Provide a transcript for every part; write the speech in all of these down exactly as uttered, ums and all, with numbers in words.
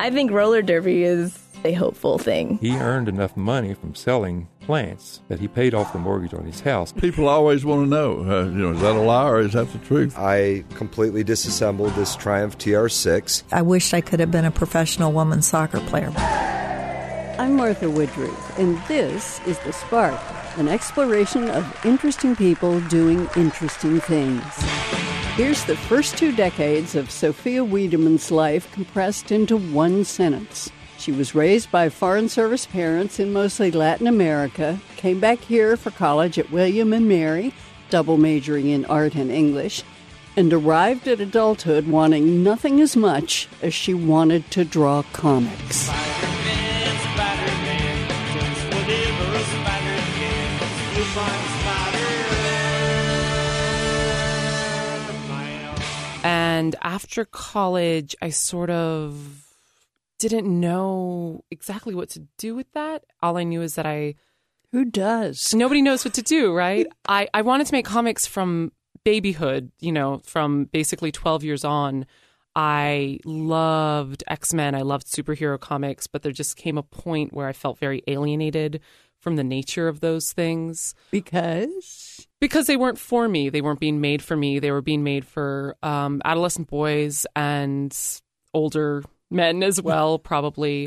I think roller derby is a hopeful thing. He earned enough money from selling plants that he paid off the mortgage on his house. People always want to know, uh, you know, is that a lie or is that the truth? I completely disassembled this Triumph T R six. I wish I could have been a professional women's soccer player. I'm Martha Woodruff, and this is The Spark, an exploration of interesting people doing interesting things. Here's the first two decades of Sophia Wiedemann's life compressed into one sentence. She was raised by Foreign Service parents in mostly Latin America, came back here for college at William and Mary, double majoring in art and English, and arrived at adulthood wanting nothing as much as she wanted to draw comics. Spider-Man, Spider-Man, just whatever a spider can, you'll find Spider-Man. And after college, I sort of didn't know exactly what to do with that. All I knew is that I... Who does? Nobody knows what to do, right? I, I wanted to make comics from babyhood, you know, from basically twelve years on. I loved X-Men. I loved superhero comics, but there just came a point where I felt very alienated from the nature of those things. Because? Because they weren't for me. They weren't being made for me. They were being made for um, adolescent boys and older men as well, probably.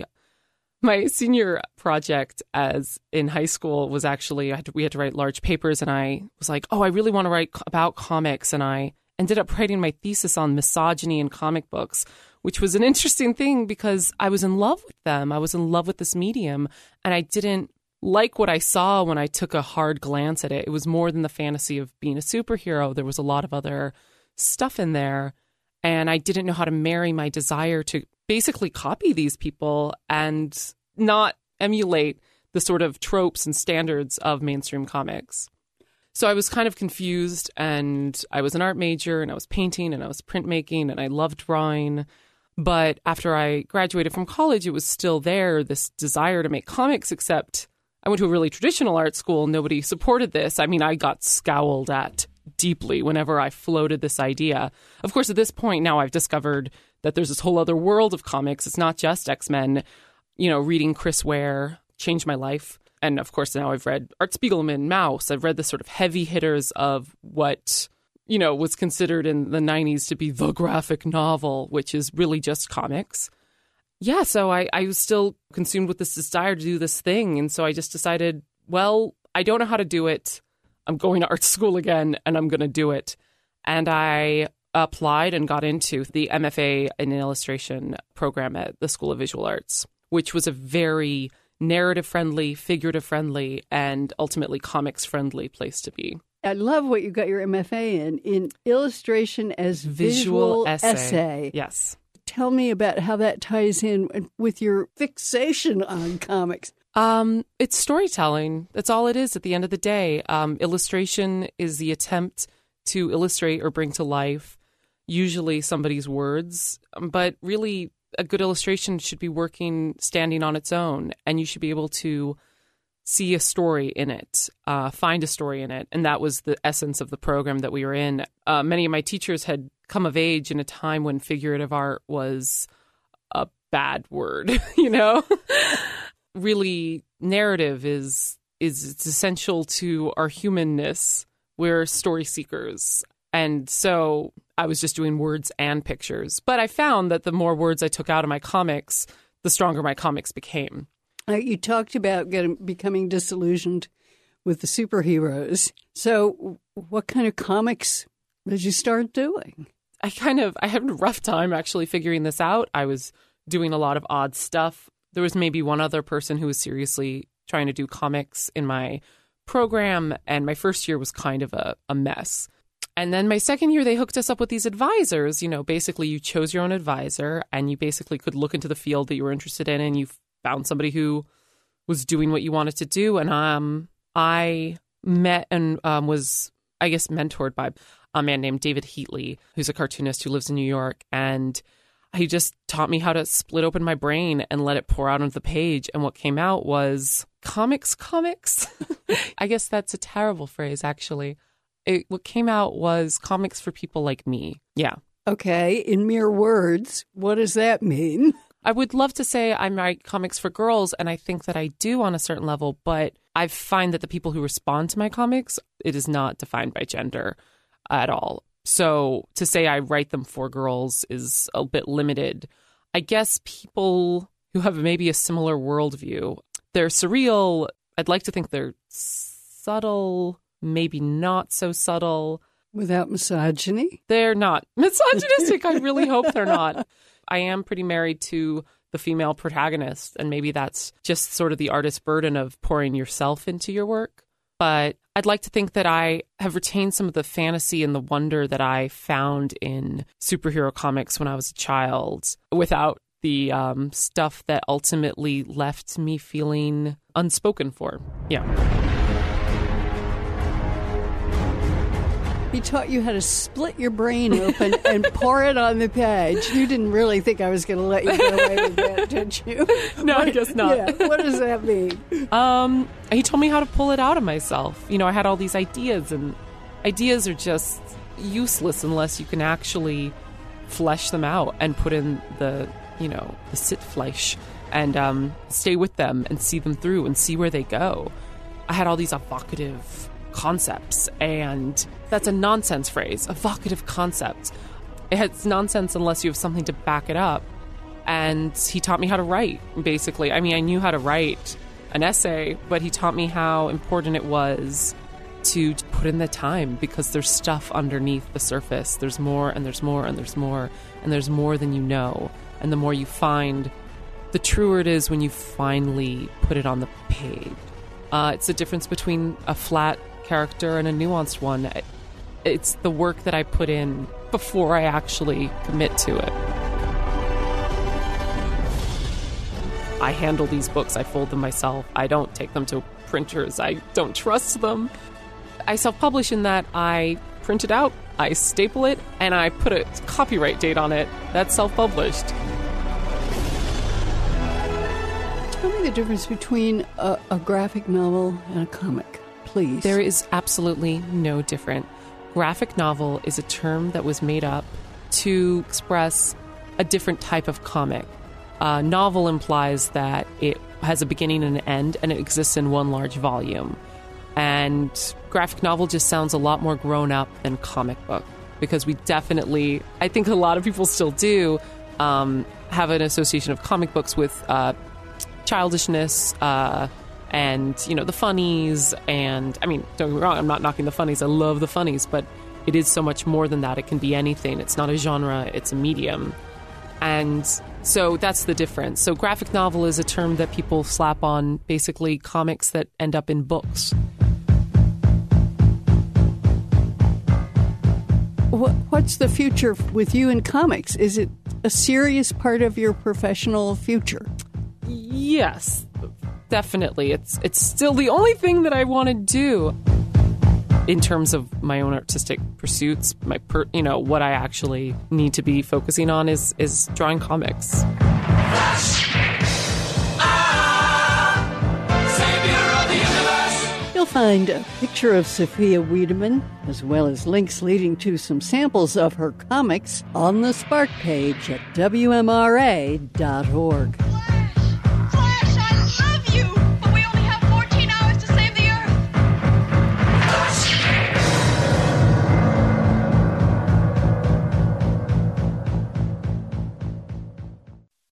My senior project as in high school was actually, I had to, we had to write large papers, and I was like, oh, I really want to write about comics. And I ended up writing my thesis on misogyny in comic books, which was an interesting thing because I was in love with them. I was in love with this medium, and I didn't like what I saw when I took a hard glance at it. It was more than the fantasy of being a superhero. There was a lot of other stuff in there, and I didn't know how to marry my desire to basically copy these people and not emulate the sort of tropes and standards of mainstream comics. So I was kind of confused, and I was an art major, and I was painting, and I was printmaking, and I loved drawing. But after I graduated from college, it was still there, this desire to make comics, except I went to a really traditional art school. Nobody supported this. I mean, I got scowled at deeply whenever I floated this idea. Of course, at this point now I've discovered that there's this whole other world of comics. It's not just X-Men. You know, reading Chris Ware changed my life. And of course, now I've read Art Spiegelman, Maus. I've read the sort of heavy hitters of what, you know, was considered in the nineties to be the graphic novel, which is really just comics. Yeah, so I, I was still consumed with this desire to do this thing. And so I just decided, well, I don't know how to do it. I'm going to art school again, and I'm going to do it. And I applied and got into the M F A in illustration program at the School of Visual Arts, which was a very narrative-friendly, figurative-friendly, and ultimately comics-friendly place to be. I love what you got your M F A in, in illustration as visual, visual essay. essay. Yes. Tell me about how that ties in with your fixation on comics. Um, it's storytelling. That's all it is at the end of the day. Um, illustration is the attempt to illustrate or bring to life usually somebody's words, but really a good illustration should be working, standing on its own, and you should be able to see a story in it, uh, find a story in it. And that was the essence of the program that we were in. Uh, many of my teachers had come of age in a time when figurative art was a bad word, you know? Really, narrative is is it's essential to our humanness. We're story seekers. And so I was just doing words and pictures. But I found that the more words I took out of my comics, the stronger my comics became. Uh, you talked about getting, becoming disillusioned with the superheroes. So what kind of comics did you start doing? I kind of, I had a rough time actually figuring this out. I was doing a lot of odd stuff. There was maybe one other person who was seriously trying to do comics in my program, and my first year was kind of a, a mess. And then my second year, they hooked us up with these advisors. You know, basically you chose your own advisor, and you basically could look into the field that you were interested in, and you found somebody who was doing what you wanted to do. And um, I met and um, was, I guess, mentored by a man named David Heatley, who's a cartoonist who lives in New York. And he just taught me how to split open my brain and let it pour out onto the page. And what came out was comics, comics. I guess that's a terrible phrase, actually. It, what came out was comics for people like me. Yeah. Okay. In mere words, what does that mean? I would love to say I write comics for girls, and I think that I do on a certain level, but I find that the people who respond to my comics, it is not defined by gender at all. So to say I write them for girls is a bit limited. I guess people who have maybe a similar worldview, they're surreal. I'd like to think they're subtle, maybe not so subtle. Without misogyny? They're not misogynistic. I really hope they're not. I am pretty married to the female protagonist, and maybe that's just sort of the artist's burden of pouring yourself into your work. But I'd like to think that I have retained some of the fantasy and the wonder that I found in superhero comics when I was a child without the um, stuff that ultimately left me feeling unspoken for. Yeah. He taught you how to split your brain open and pour it on the page. You didn't really think I was going to let you get away with that, did you? No, what, I guess not. Yeah, what does that mean? Um, he told me how to pull it out of myself. You know, I had all these ideas, and ideas are just useless unless you can actually flesh them out and put in the, you know, the Sitzfleisch and um, stay with them and see them through and see where they go. I had all these evocative concepts, and that's a nonsense phrase, evocative concept. It's nonsense unless you have something to back it up. And he taught me how to write, basically. I mean, I knew how to write an essay, but he taught me how important it was to put in the time, because there's stuff underneath the surface. There's more and there's more and there's more and there's more than you know. And the more you find, the truer it is when you finally put it on the page. Uh, it's the difference between a flat character and a nuanced one. It's the work that I put in before I actually commit to it. I handle these books. I fold them myself. I don't take them to printers. I don't trust them. I self-publish in that I print it out, I staple it, and I put a copyright date on it. That's self-published. Tell me the difference between a, a graphic novel and a comic, please. There is absolutely no difference. Graphic novel is a term that was made up to express a different type of comic. Uh, novel implies that it has a beginning and an end, and it exists in one large volume. And graphic novel just sounds a lot more grown up than comic book, because we definitely, I think a lot of people still do, um, have an association of comic books with uh, childishness, uh, and, you know, the funnies. And, I mean, don't get me wrong, I'm not knocking the funnies. I love the funnies, but it is so much more than that. It can be anything. It's not a genre, it's a medium. And so that's the difference. So graphic novel is a term that people slap on basically comics that end up in books. What's the future with you in comics? Is it a serious part of your professional future? Yes, definitely. It's it's still the only thing that I want to do in terms of my own artistic pursuits. My per, you know, what I actually need to be focusing on is is drawing comics. You'll find a picture of Sophia Wiedemann, as well as links leading to some samples of her comics on the Spark page at W M R A dot org.